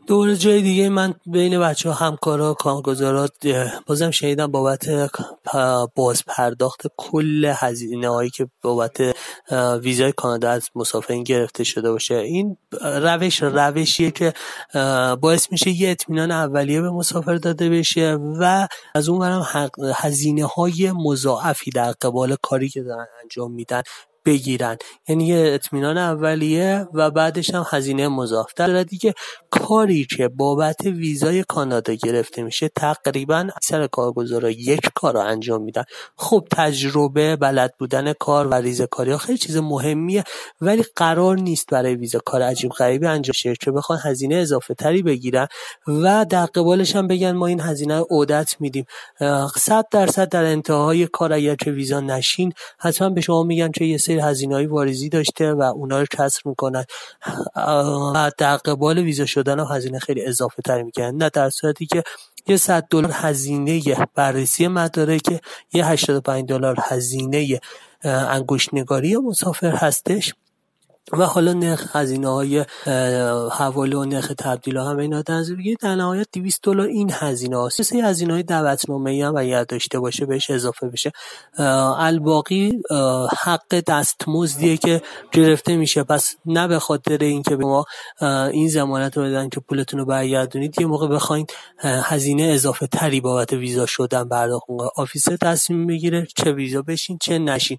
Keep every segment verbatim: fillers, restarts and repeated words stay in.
دور جای دیگه من بین بچه ها همکارا کارگزارات بازم شنیدم بابت باز پرداخت کل هزینه هایی که بابت ویزای کانادا از مسافرین گرفته شده باشه. این روش روشیه که باعث میشه یه اطمینان اولیه به مسافر داده بشه و از اون برم هزینه های مضاعفی در قبال کاری که دارن انجام میدن بگیرن، یعنی یه اطمینان اولیه و بعدش هم هزینه مضاعف. در صورتی که کاری که بابت ویزای کانادا گرفته میشه تقریبا اکثر کارگزارا یک کار رو انجام میدن. خب تجربه، بلد بودن کار و ریزه‌کاری ها خیلی چیز مهمیه، ولی قرار نیست برای ویزا کار عجیب غریبی انجام شه که بخوان هزینه اضافه تری بگیرن و در قبالش هم بگن ما این هزینه رو عودت میدیم. صد درصد در انتهای کار اگر که ویزا نشین حتما به شما میگن که یه سری هزینه‌های واریزی داشته و اونا رو کسر میکنن و در قبال ویزا شدن هم هزینه خیلی اضافه تری میکنن. نه، در صورتی که یه صد دلار هزینه بررسی مدارک، یه هشتاد و پنج دلار هزینه انگشت نگاری مسافر هستش و حالا نرخ هزینه‌های حواله و نرخ تبدیل هم اینا در نظر بگیرید، در نهایت دویست دلار این هزینه هست. سه هزینه‌های دعوتنامه‌ای هم اگر داشته باشه بهش اضافه بشه. الباقی حق دستمزدیه که گرفته میشه. پس نه به خاطر اینکه به ما این ضمانت رو بدن که پولتون رو برگردونید یه موقع بخواید هزینه اضافه تری بابت ویزا شدن پرداخت کنید. آفیسر تصمیم میگیره چه ویزا بشین چه نشین.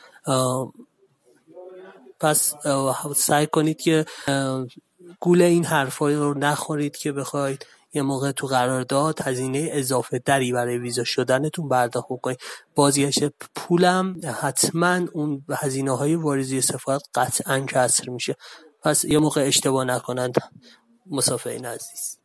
پس سعی کنید که گول این حرفا رو نخورید که بخواید یه موقع تو قرارداد هزینه اضافه تری برای ویزا شدنتون پرداخت کنید. بازگشت پولم حتما اون هزینه‌های واریزی سفارت قطعاً کسر میشه. پس یه موقع اشتباه نکنند مسافرین عزیز.